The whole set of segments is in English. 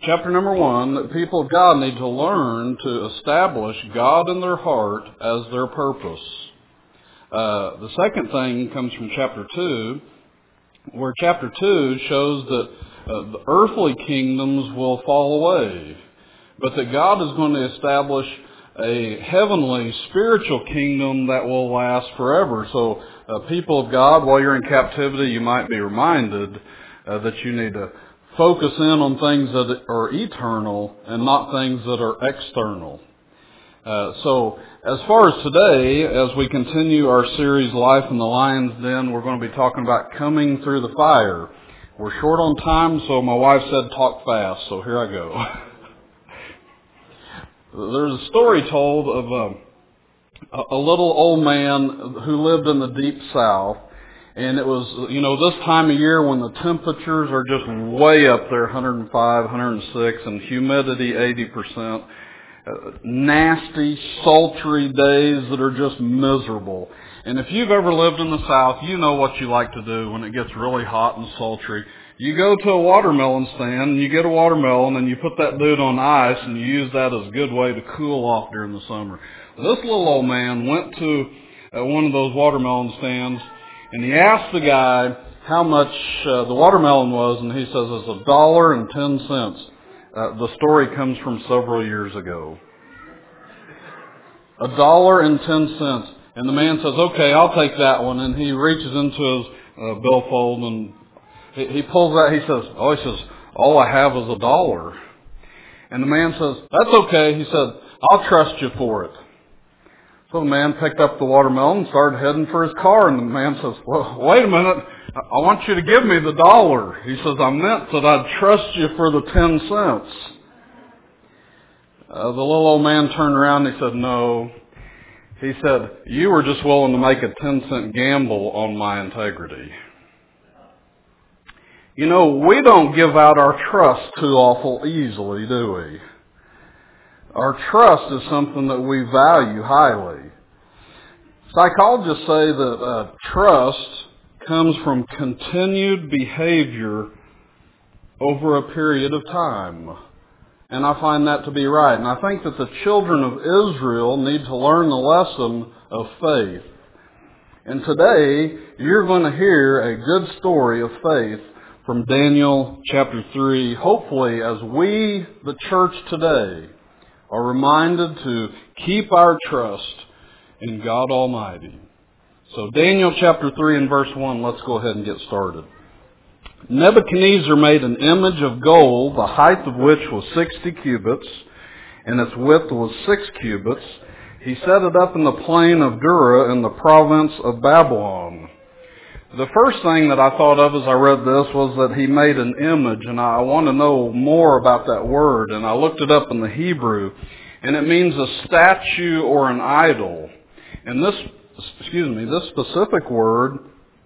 Chapter number 1, the people of God need to learn to establish God in their heart as their purpose. The second thing comes from chapter 2, where chapter 2 shows that the earthly kingdoms will fall away, but that God is going to establish a heavenly spiritual kingdom that will last forever. So, people of God, while you're in captivity, you might be reminded that you need to focus in on things that are eternal and not things that are external. So, as far as today, as we continue our series, Life in the Lion's Den, we're going to be talking about coming through the fire. We're short on time, so my wife said talk fast, so here I go. There's a story told of a little old man who lived in the deep south. And it was, this time of year when the temperatures are just way up there, 105, 106, and humidity 80%. Nasty, sultry days that are just miserable. And if you've ever lived in the South, you know what you like to do when it gets really hot and sultry. You go to a watermelon stand and you get a watermelon and you put that dude on ice and you use that as a good way to cool off during the summer. This little old man went to one of those watermelon stands and he asked the guy how much the watermelon was, and he says it's $1.10. The story comes from several years ago. $1.10. And the man says, okay, I'll take that one. And he reaches into his billfold and he pulls out, he says, all I have is $1. And the man says, that's okay. He said, I'll trust you for it. So the man picked up the watermelon and started heading for his car. And the man says, well, wait a minute. I want you to give me the $1. He says, I meant that I'd trust you for the 10 cents. The little old man turned around and he said, no. He said, you were just willing to make a 10-cent gamble on my integrity. We don't give out our trust too awful easily, do we? Our trust is something that we value highly. Psychologists say that trust comes from continued behavior over a period of time. And I find that to be right. And I think that the children of Israel need to learn the lesson of faith. And today, you're going to hear a good story of faith from Daniel chapter 3. Hopefully, as we, the church today, are reminded to keep our trust in God Almighty. So Daniel chapter 3 and verse 1, let's go ahead and get started. Nebuchadnezzar made an image of gold, the height of which was 60 cubits, and its width was 6 cubits. He set it up in the plain of Dura in the province of Babylon. The first thing that I thought of as I read this was that he made an image, and I want to know more about that word. And I looked it up in the Hebrew, and it means a statue or an idol. And this specific word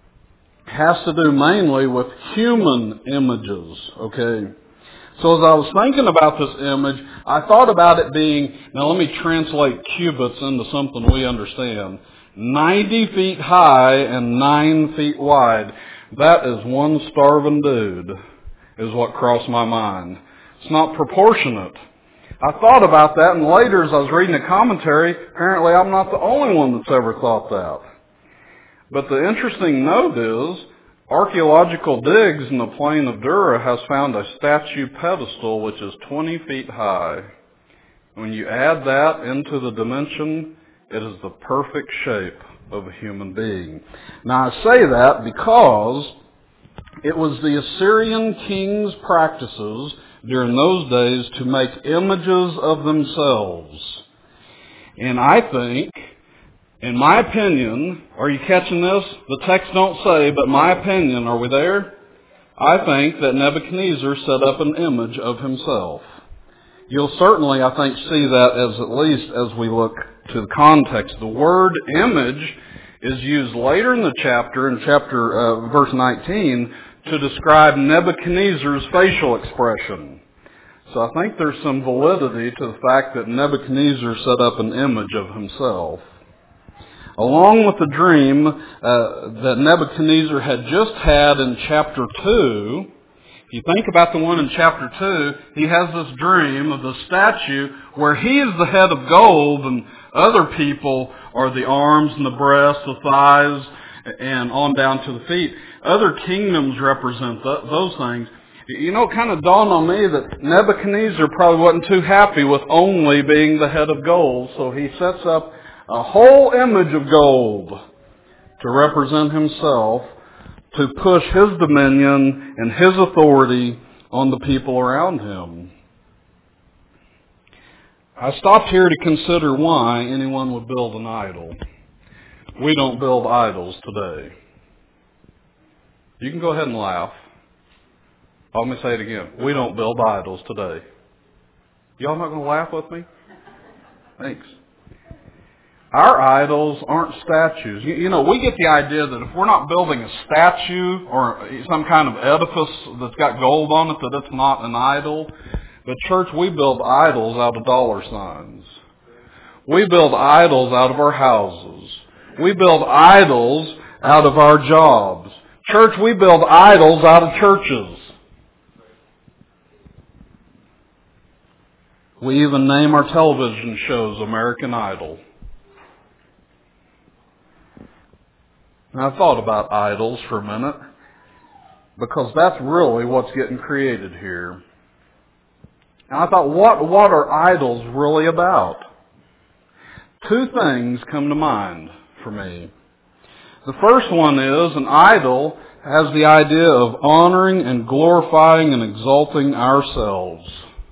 has to do mainly with human images, okay? So as I was thinking about this image, I thought about it being, now let me translate cubits into something we understand. 90 feet high and 9 feet wide. That is one starving dude, is what crossed my mind. It's not proportionate. I thought about that, and later as I was reading a commentary, apparently I'm not the only one that's ever thought that. But the interesting note is, archaeological digs in the plain of Dura has found a statue pedestal which is 20 feet high. When you add that into the dimension, it is the perfect shape of a human being. Now I say that because it was the Assyrian king's practices during those days to make images of themselves. And I think, in my opinion, are you catching this? The text don't say, but my opinion, are we there? I think that Nebuchadnezzar set up an image of himself. You'll certainly, I think, see that as at least as we look to the context. The word image is used later in the chapter, in verse 19, to describe Nebuchadnezzar's facial expression. So I think there's some validity to the fact that Nebuchadnezzar set up an image of himself. Along with the dream that Nebuchadnezzar had just had in chapter 2, If you think about the one in chapter 2, he has this dream of the statue where he is the head of gold and other people are the arms and the breasts, the thighs, and on down to the feet. Other kingdoms represent those things. You know, it kind of dawned on me that Nebuchadnezzar probably wasn't too happy with only being the head of gold, so he sets up a whole image of gold to represent himself, to push his dominion and his authority on the people around him. I stopped here to consider why anyone would build an idol. We don't build idols today. You can go ahead and laugh. Let me say it again. We don't build idols today. Y'all not going to laugh with me? Thanks. Our idols aren't statues. You know, we get the idea that if we're not building a statue or some kind of edifice that's got gold on it, that it's not an idol. But church, we build idols out of dollar signs. We build idols out of our houses. We build idols out of our jobs. Church, we build idols out of churches. We even name our television shows American Idol. Now, I thought about idols for a minute, because that's really what's getting created here. And I thought, what are idols really about? Two things come to mind for me. The first one is an idol has the idea of honoring and glorifying and exalting ourselves.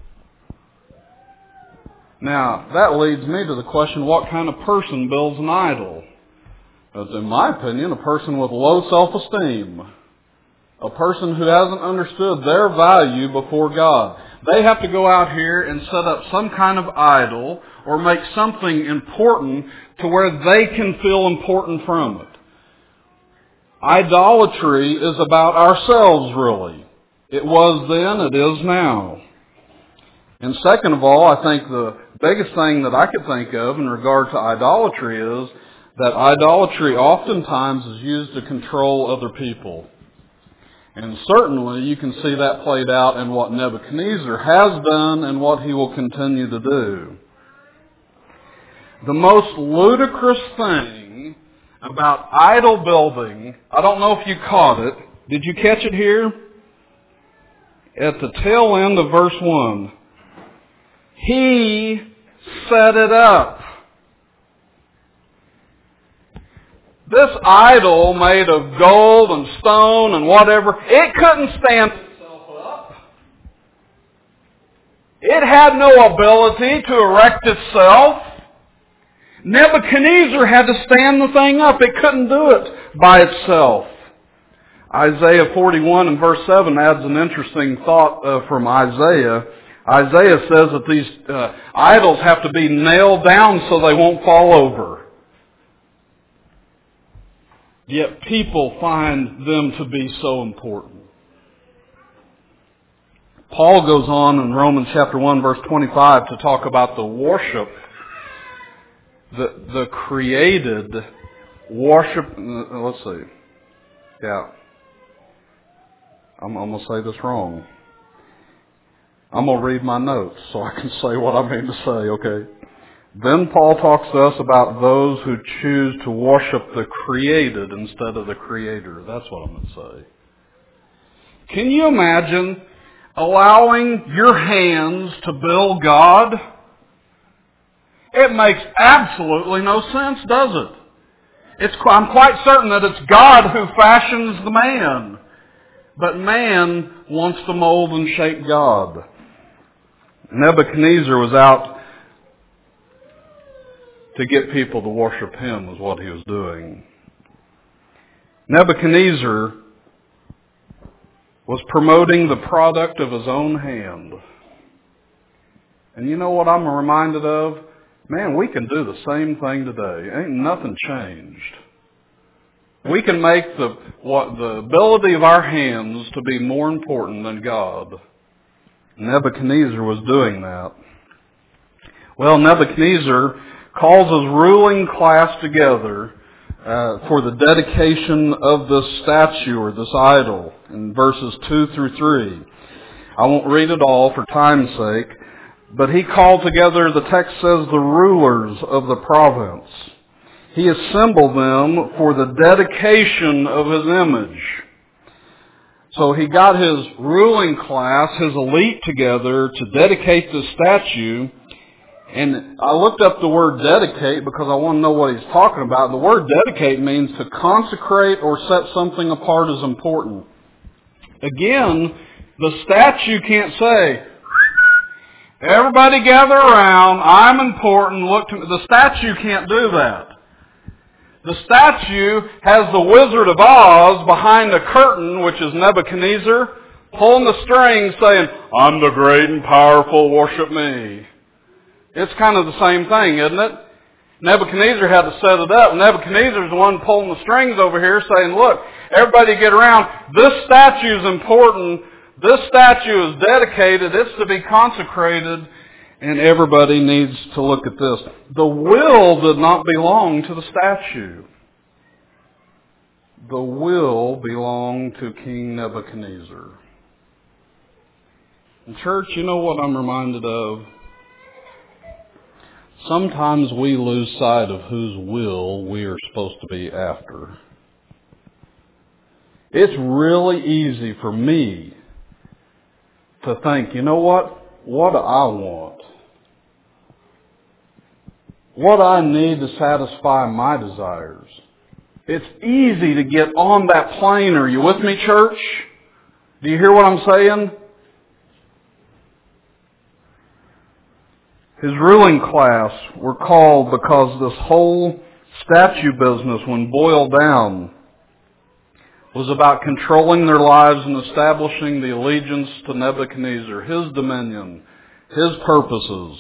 Now, that leads me to the question, what kind of person builds an idol? It's, in my opinion, a person with low self-esteem. A person who hasn't understood their value before God. They have to go out here and set up some kind of idol or make something important to where they can feel important from it. Idolatry is about ourselves, really. It was then, it is now. And second of all, I think the biggest thing that I could think of in regard to idolatry is that idolatry oftentimes is used to control other people. And certainly you can see that played out in what Nebuchadnezzar has done and what he will continue to do. The most ludicrous thing about idol building, I don't know if you caught it. Did you catch it here? At the tail end of verse 1. He set it up. This idol made of gold and stone and whatever, it couldn't stand itself up. It had no ability to erect itself. Nebuchadnezzar had to stand the thing up. It couldn't do it by itself. Isaiah 41 and verse 7 adds an interesting thought from Isaiah. Isaiah says that these idols have to be nailed down so they won't fall over. Yet people find them to be so important. Paul goes on in Romans chapter 1 verse 25 to talk about the worship, the created worship. Let's see. Yeah. I'm going to say this wrong. I'm going to read my notes so I can say what I mean to say, okay? Then Paul talks to us about those who choose to worship the created instead of the Creator. That's what I'm going to say. Can you imagine allowing your hands to build God? It makes absolutely no sense, does it? I'm quite certain that it's God who fashions the man. But man wants to mold and shape God. Nebuchadnezzar was out to get people to worship him, was what he was doing. Nebuchadnezzar was promoting the product of his own hand. And you know what I'm reminded of? Man, we can do the same thing today. Ain't nothing changed. We can make the ability of our hands to be more important than God. Nebuchadnezzar was doing that. Well, Nebuchadnezzar calls his ruling class together for the dedication of this statue or this idol in verses 2 through 3. I won't read it all for time's sake, but he called together, the text says, the rulers of the province. He assembled them for the dedication of his image. So he got his ruling class, his elite together to dedicate this statue. And I looked up the word dedicate because I want to know what he's talking about. The word dedicate means to consecrate or set something apart as important. Again, the statue can't say, everybody gather around, I'm important, look to me. The statue can't do that. The statue has the Wizard of Oz behind a curtain, which is Nebuchadnezzar, pulling the strings saying, I'm the great and powerful, worship me. It's kind of the same thing, isn't it? Nebuchadnezzar had to set it up. Nebuchadnezzar's the one pulling the strings over here saying, look, everybody get around. This statue is important. This statue is dedicated. It's to be consecrated. And everybody needs to look at this. The will did not belong to the statue. The will belonged to King Nebuchadnezzar. And church, you know what I'm reminded of? Sometimes we lose sight of whose will we are supposed to be after. It's really easy for me to think, you know what? What do I want? What I need to satisfy my desires. It's easy to get on that plane. Are you with me, church? Do you hear what I'm saying? His ruling class were called because this whole statue business, when boiled down, was about controlling their lives and establishing the allegiance to Nebuchadnezzar, his dominion, his purposes,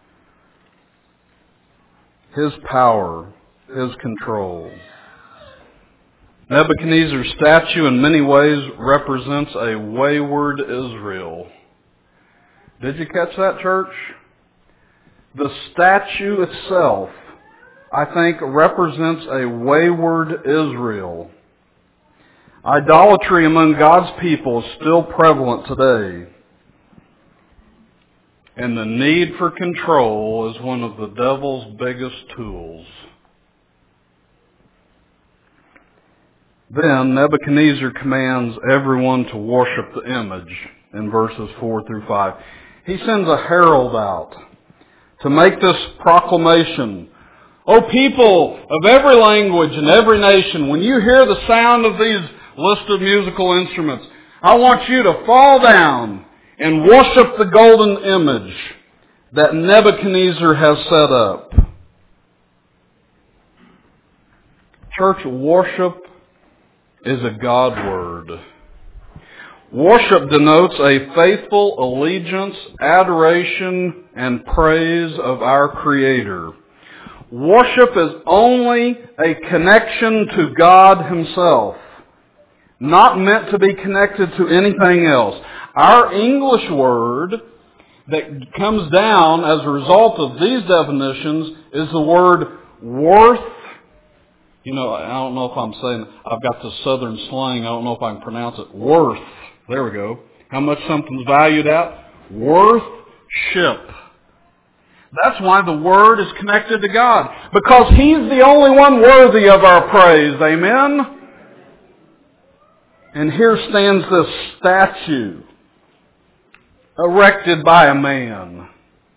his power, his control. Nebuchadnezzar's statue in many ways represents a wayward Israel. Did you catch that, church? The statue itself, I think, represents a wayward Israel. Idolatry among God's people is still prevalent today. And the need for control is one of the devil's biggest tools. Then Nebuchadnezzar commands everyone to worship the image in verses 4 through 5. He sends a herald out to make this proclamation. O people of every language and every nation, when you hear the sound of these listed musical instruments, I want you to fall down and worship the golden image that Nebuchadnezzar has set up. Church, worship is a God word. Worship denotes a faithful allegiance, adoration, and praise of our Creator. Worship is only a connection to God Himself, not meant to be connected to anything else. Our English word that comes down as a result of these definitions is the word worth. You know, I don't know if I'm saying, I've got the southern slang, I don't know if I can pronounce it. Worth. There we go. How much something's valued at? Worth-ship. That's why the Word is connected to God. Because He's the only one worthy of our praise. Amen? And here stands this statue, erected by a man.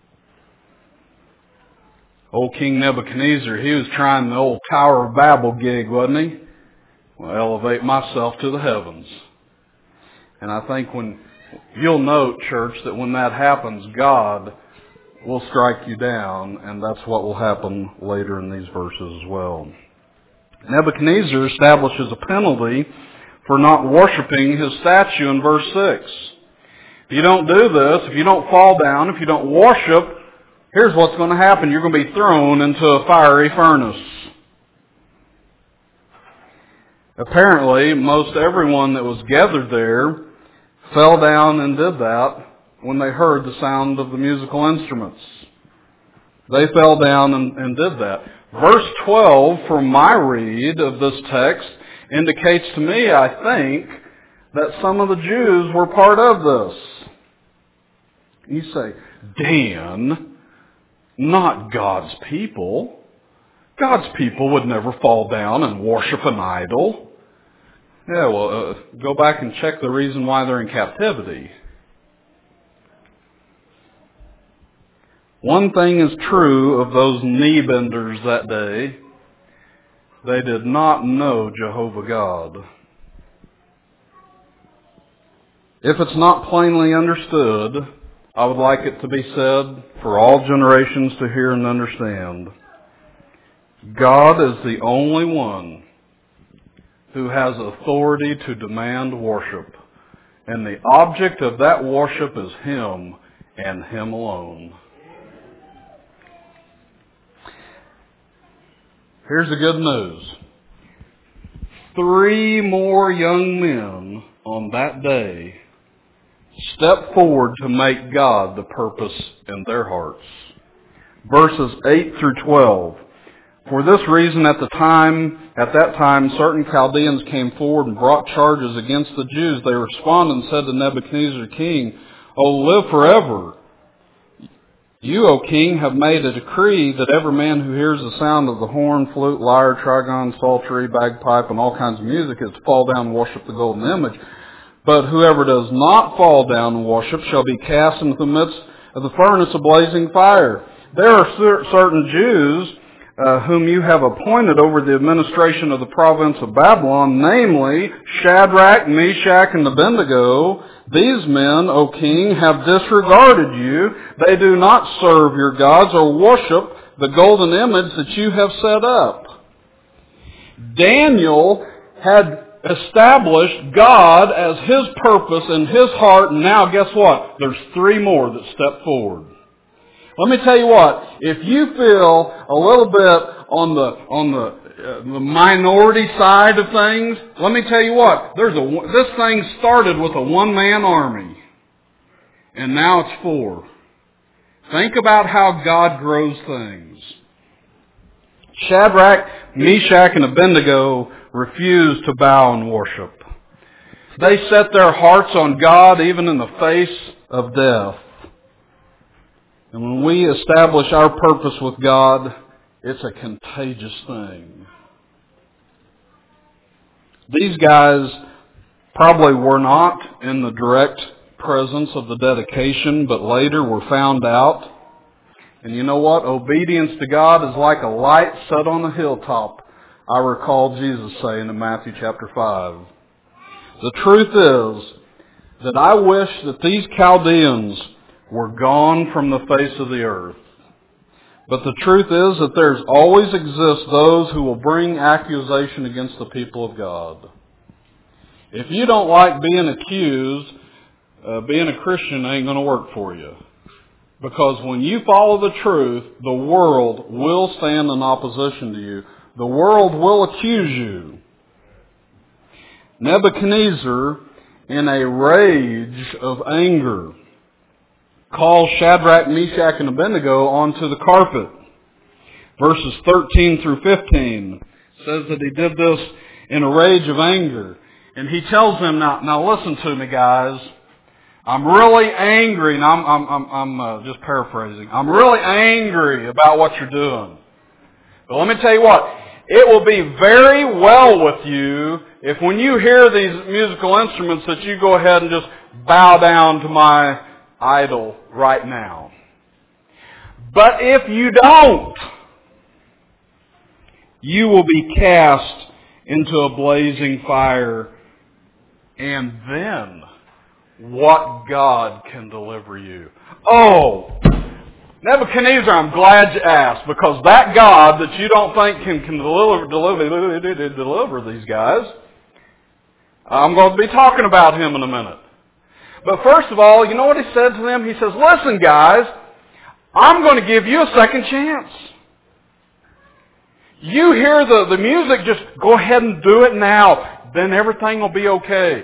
Old King Nebuchadnezzar, he was trying the old Tower of Babel gig, wasn't he? Well, elevate myself to the heavens. And I think you'll note, church, that when that happens, God will strike you down, and that's what will happen later in these verses as well. Nebuchadnezzar establishes a penalty for not worshiping his statue in verse 6. If you don't do this, if you don't fall down, if you don't worship, here's what's going to happen. You're going to be thrown into a fiery furnace. Apparently, most everyone that was gathered there fell down and did that when they heard the sound of the musical instruments. They fell down and did that. Verse 12, from my read of this text, indicates to me, I think, that some of the Jews were part of this. You say, Dan, not God's people. God's people would never fall down and worship an idol. Yeah, well, go back and check the reason why they're in captivity. One thing is true of those knee benders that day. They did not know Jehovah God. If it's not plainly understood, I would like it to be said for all generations to hear and understand. God is the only one who has authority to demand worship, and the object of that worship is Him and Him alone. Here's the good news. 3 more young men on that day stepped forward to make God the purpose in their hearts. Verses 8 through 12. For this reason, at that time, certain Chaldeans came forward and brought charges against the Jews. They responded and said to Nebuchadnezzar, king, O live forever. You, O king, have made a decree that every man who hears the sound of the horn, flute, lyre, trigon, psaltery, bagpipe, and all kinds of music is to fall down and worship the golden image. But whoever does not fall down and worship shall be cast into the midst of the furnace of blazing fire. There are certain Jews whom you have appointed over the administration of the province of Babylon, namely Shadrach, Meshach, and Abednego. These men, O king, have disregarded you. They do not serve your gods or worship the golden image that you have set up. Daniel had established God as his purpose in his heart, and now guess what? There's 3 more that step forward. Let me tell you what, if you feel a little bit on the minority side of things, let me tell you what, this thing started with a one-man army, and now it's 4. Think about how God grows things. Shadrach, Meshach, and Abednego refused to bow and worship. They set their hearts on God even in the face of death. And when we establish our purpose with God, it's a contagious thing. These guys probably were not in the direct presence of the dedication, but later were found out. And you know what? Obedience to God is like a light set on a hilltop, I recall Jesus saying in Matthew chapter 5. The truth is that I wish that these Chaldeans were gone from the face of the earth. But the truth is that there's always exist those who will bring accusation against the people of God. If you don't like being accused, being a Christian ain't going to work for you. Because when you follow the truth, the world will stand in opposition to you. The world will accuse you. Nebuchadnezzar, in a rage of anger, calls Shadrach, Meshach, and Abednego onto the carpet. Verses 13 through 15 says that he did this in a rage of anger. And he tells them, now listen to me, guys. I'm really angry, and I'm just paraphrasing. I'm really angry about what you're doing. But let me tell you what, it will be very well with you if when you hear these musical instruments that you go ahead and just bow down to my idol right now. But if you don't, you will be cast into a blazing fire, and then what God can deliver you. Oh, Nebuchadnezzar, I'm glad you asked, because that God that you don't think can deliver these guys, I'm going to be talking about him in a minute. But first of all, you know what he said to them? He says, listen guys, I'm going to give you a second chance. You hear the music, just go ahead and do it now. Then everything will be okay.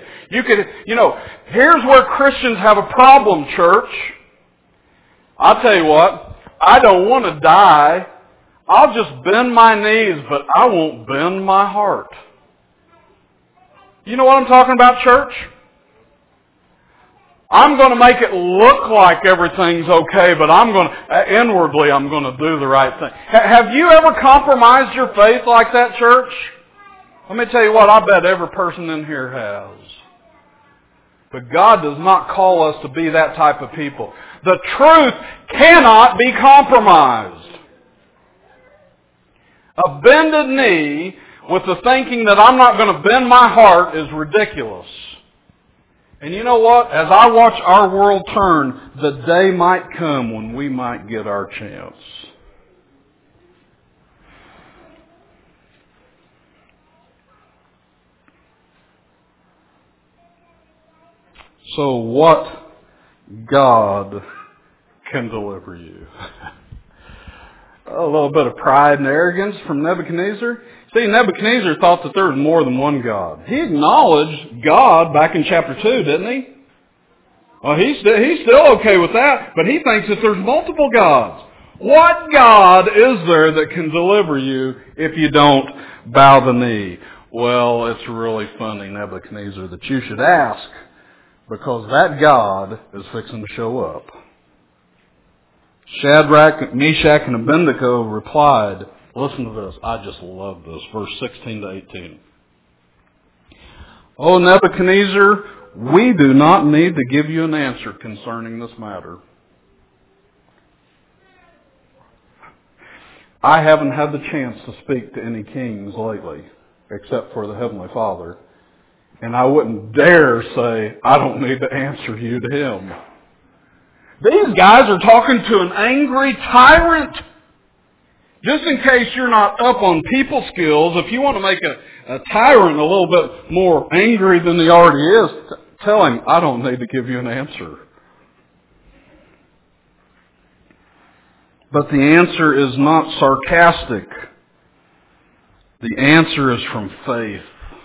Here's where Christians have a problem, church. I'll tell you what, I don't want to die. I'll just bend my knees, but I won't bend my heart. You know what I'm talking about, church? I'm going to make it look like everything's okay, but inwardly I'm going to do the right thing. Have you ever compromised your faith like that, church? Let me tell you what, I bet every person in here has. But God does not call us to be that type of people. The truth cannot be compromised. A bended knee with the thinking that I'm not going to bend my heart is ridiculous. And you know what? As I watch our world turn, the day might come when we might get our chance. So what God can deliver you? A little bit of pride and arrogance from Nebuchadnezzar. See, Nebuchadnezzar thought that there was more than one God. He acknowledged God back in chapter 2, didn't he? Well, he's still okay with that, but he thinks that there's multiple gods. What God is there that can deliver you if you don't bow the knee? Well, it's really funny, Nebuchadnezzar, that you should ask, because that God is fixing to show up. Shadrach, Meshach, and Abednego replied, listen to this, I just love this, verse 16 to 18. O Nebuchadnezzar, we do not need to give you an answer concerning this matter. I haven't had the chance to speak to any kings lately, except for the Heavenly Father. And I wouldn't dare say, I don't need to answer you to Him. These guys are talking to an angry tyrant. Just in case you're not up on people skills, if you want to make a tyrant a little bit more angry than he already is, tell him, I don't need to give you an answer. But the answer is not sarcastic. The answer is from faith.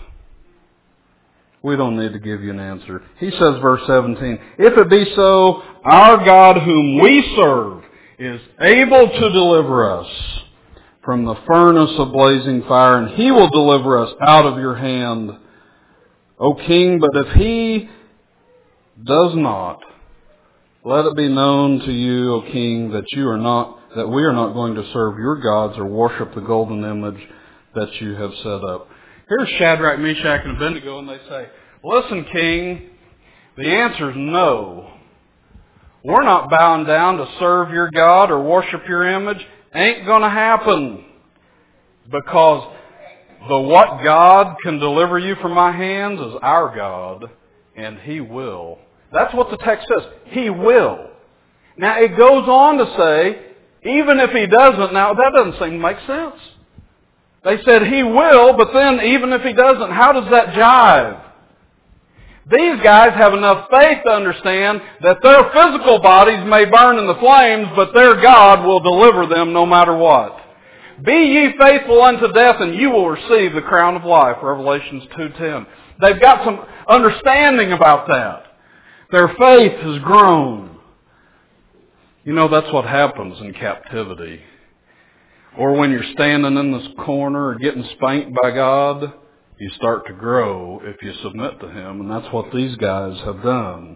We don't need to give you an answer. He says, verse 17, if it be so, our God whom we serve is able to deliver us from the furnace of blazing fire, and He will deliver us out of your hand, O King. But if He does not, let it be known to you, O King, that we are not going to serve your gods or worship the golden image that you have set up. Here's Shadrach, Meshach, and Abednego, and they say, listen, King, the answer is no. We're not bowing down to serve your God or worship your image. Ain't going to happen. Because the what God can deliver you from my hands is our God, and He will. That's what the text says. He will. Now, it goes on to say, even if He doesn't, now that doesn't seem to make sense. They said He will, but then even if He doesn't, how does that jive? These guys have enough faith to understand that their physical bodies may burn in the flames, but their God will deliver them no matter what. Be ye faithful unto death, and you will receive the crown of life, Revelations 2:10. They've got some understanding about that. Their faith has grown. You know, that's what happens in captivity. Or when you're standing in this corner or getting spanked by God, you start to grow if you submit to Him, and that's what these guys have done.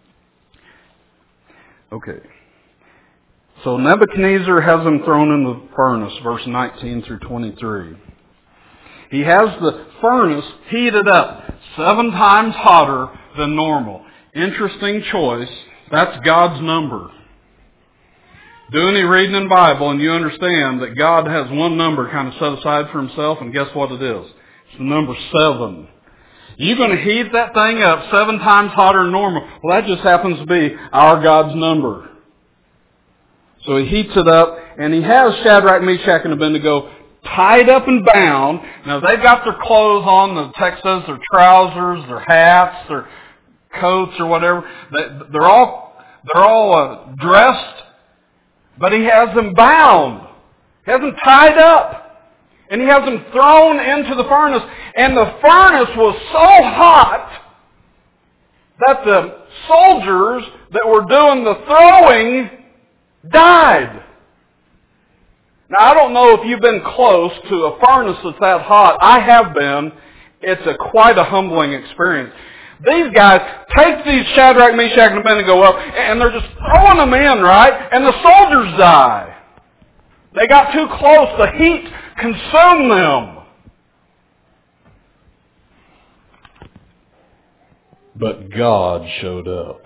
Okay. So Nebuchadnezzar has them thrown in the furnace, verse 19 through 23. He has the furnace heated up 7 times hotter than normal. Interesting choice. That's God's number. Do any reading in the Bible and you understand that God has one number kind of set aside for Himself, and guess what it is? It's the number 7. You're going to heat that thing up 7 times hotter than normal. Well, that just happens to be our God's number. So He heats it up, and He has Shadrach, Meshach, and Abednego tied up and bound. Now, they've got their clothes on. The text says their trousers, their hats, their coats, or whatever. They're all dressed. But He has them bound. He has them tied up. And He has them thrown into the furnace. And the furnace was so hot that the soldiers that were doing the throwing died. Now, I don't know if you've been close to a furnace that's that hot. I have been. It's quite a humbling experience. These guys take these Shadrach, Meshach, and Abednego up, and they're just throwing them in, right? And the soldiers die. They got too close. The heat consumed them. But God showed up.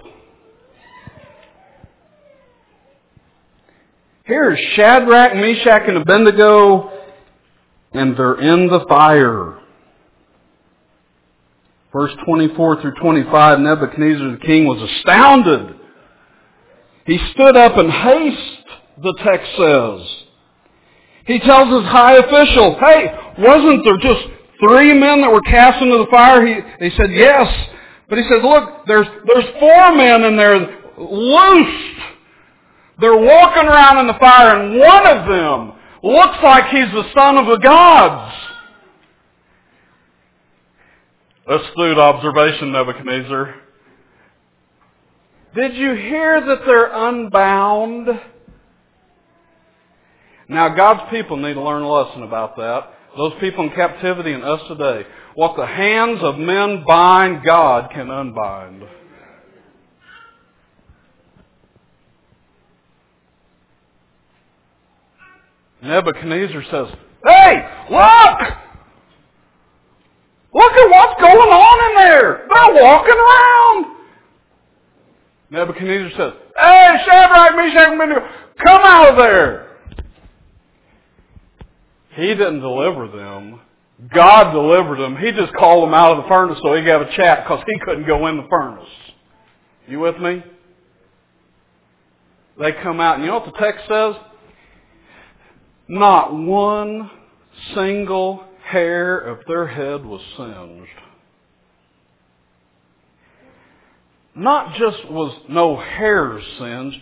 Here's Shadrach, Meshach, and Abednego, and they're in the fire. Verse 24 through 25, Nebuchadnezzar the king was astounded. He stood up in haste, the text says. He tells his high officials, hey, wasn't there just 3 men that were cast into the fire? He said, yes. But he says, look, there's 4 men in there loosed. They're walking around in the fire, and one of them looks like he's the son of the gods. Astute observation, Nebuchadnezzar. Did you hear that they're unbound? Now, God's people need to learn a lesson about that. Those people in captivity and us today. What the hands of men bind, God can unbind. Nebuchadnezzar says, hey, look! Look at what's going on in there. They're walking around. Nebuchadnezzar says, hey, Shadrach, Meshach, and Abednego, come out of there. He didn't deliver them. God delivered them. He just called them out of the furnace so he could have a chat because he couldn't go in the furnace. You with me? They come out, and you know what the text says? Not one single hair of their head was singed. Not just was no hairs singed.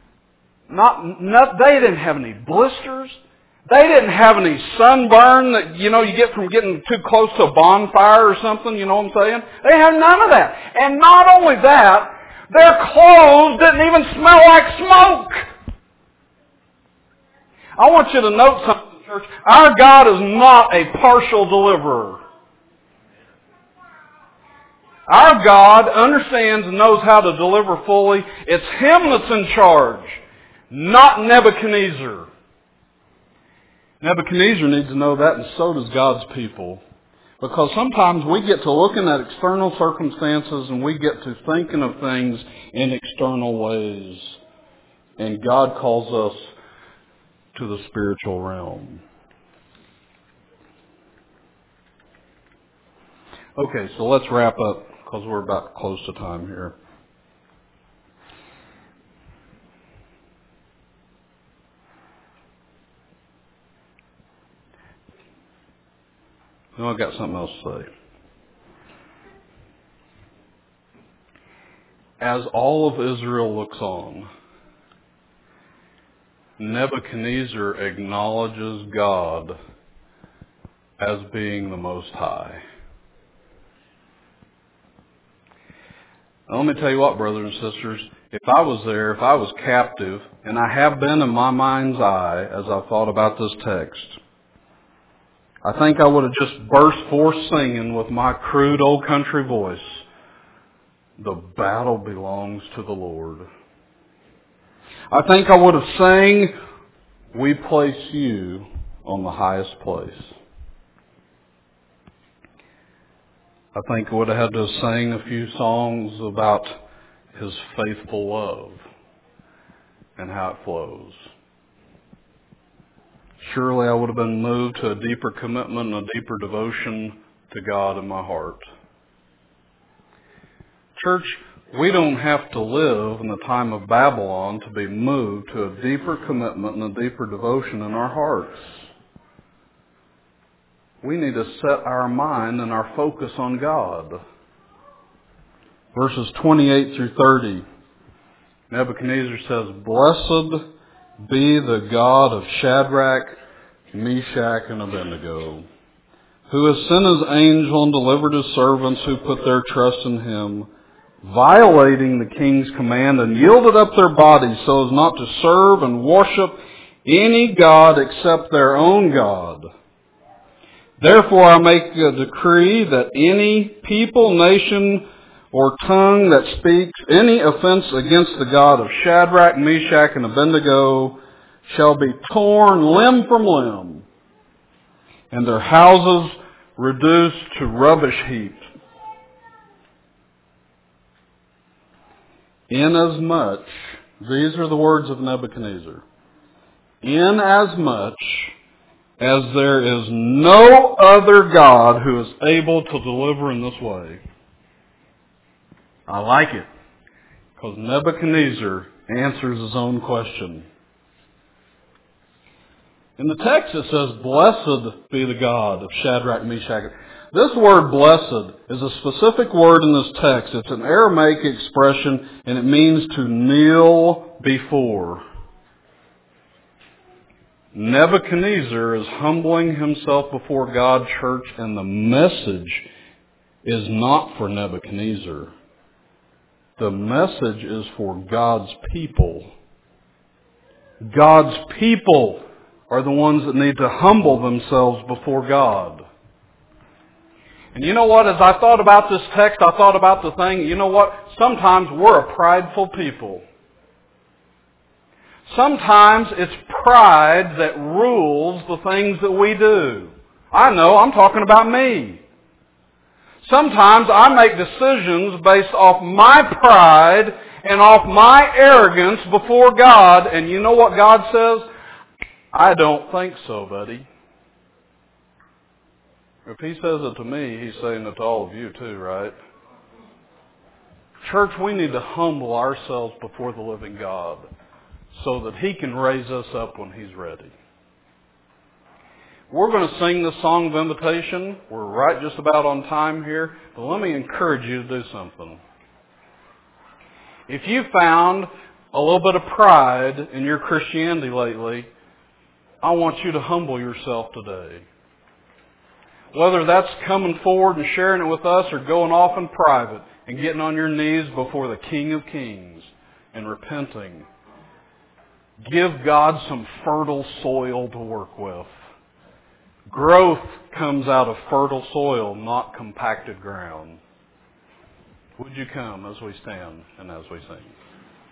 They didn't have any blisters. They didn't have any sunburn that, you get from getting too close to a bonfire or something, you know what I'm saying? They had none of that. And not only that, their clothes didn't even smell like smoke. I want you to note something, church. Our God is not a partial deliverer. Our God understands and knows how to deliver fully. It's Him that's in charge, not Nebuchadnezzar. Nebuchadnezzar needs to know that, and so does God's people. Because sometimes we get to looking at external circumstances and we get to thinking of things in external ways. And God calls us to the spiritual realm. Okay, so let's wrap up because we're about close to time here. No, I've got something else to say. As all of Israel looks on, Nebuchadnezzar acknowledges God as being the Most High. Now, let me tell you what, brothers and sisters, if I was there, if I was captive, and I have been in my mind's eye as I thought about this text, I think I would have just burst forth singing with my crude old country voice, "The battle belongs to the Lord." I think I would have sang, "We place you on the highest place." I think I would have had to sing a few songs about His faithful love and how it flows. Surely I would have been moved to a deeper commitment and a deeper devotion to God in my heart. Church, we don't have to live in the time of Babylon to be moved to a deeper commitment and a deeper devotion in our hearts. We need to set our mind and our focus on God. Verses 28 through 30. Nebuchadnezzar says, "Blessed be the God of Shadrach, Meshach, and Abednego, who has sent His angel and delivered His servants who put their trust in Him, violating the king's command and yielded up their bodies so as not to serve and worship any god except their own God. Therefore I make a decree that any people, nation, or tongue that speaks any offense against the God of Shadrach, Meshach, and Abednego shall be torn limb from limb, and their houses reduced to rubbish heap. Inasmuch, these are the words of Nebuchadnezzar, inasmuch as there is no other God who is able to deliver in this way. I like it, because Nebuchadnezzar answers his own question. In the text it says, blessed be the God of Shadrach, Meshach. This word blessed is a specific word in this text. It's an Aramaic expression, and it means to kneel before. Nebuchadnezzar is humbling himself before God, church, and the message is not for Nebuchadnezzar. The message is for God's people. God's people are the ones that need to humble themselves before God. And you know what? As I thought about this text, I thought about the thing, you know what? Sometimes we're a prideful people. Sometimes it's pride that rules the things that we do. I know, I'm talking about me. Sometimes I make decisions based off my pride and off my arrogance before God, and you know what God says? I don't think so, buddy. If He says it to me, He's saying it to all of you too, right? Church, we need to humble ourselves before the living God so that He can raise us up when He's ready. We're going to sing the song of invitation. We're right just about on time here, but let me encourage you to do something. If you found a little bit of pride in your Christianity lately, I want you to humble yourself today. Whether that's coming forward and sharing it with us or going off in private and getting on your knees before the King of Kings and repenting. Give God some fertile soil to work with. Growth comes out of fertile soil, not compacted ground. Would you come as we stand and as we sing?